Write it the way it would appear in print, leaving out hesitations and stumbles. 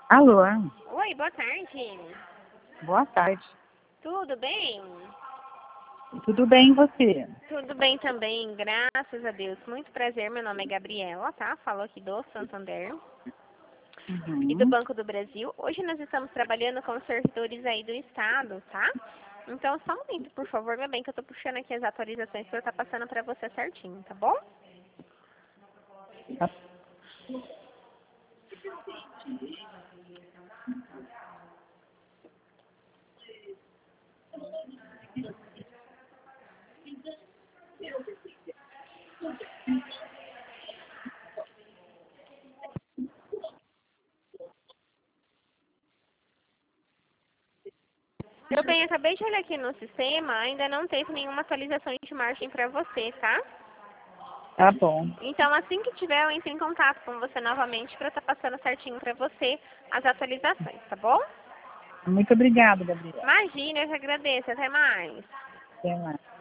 Alô, Oi, boa tarde. boa tarde. Tudo bem? Tudo bem e você? Tudo bem também, graças a Deus. Muito prazer, meu nome é Gabriela, tá? Falo aqui do Santander e do Uhum. Banco do Brasil. Hoje nós estamos trabalhando com os servidores aí do Estado, tá? Então, só um momento, por favor, meu bem, que eu tô puxando aqui as atualizações que eu tá passando pra você certinho, tá bom? Tá. Meu bem, acabei de olhar aqui no sistema, ainda não teve nenhuma atualização de margem pra você, tá? Tá bom. Então, assim que tiver, eu entro em contato com você novamente para estar passando certinho para você as atualizações, tá bom? Muito obrigada, Gabriela. Imagina, eu que agradeço. Até mais. Até mais.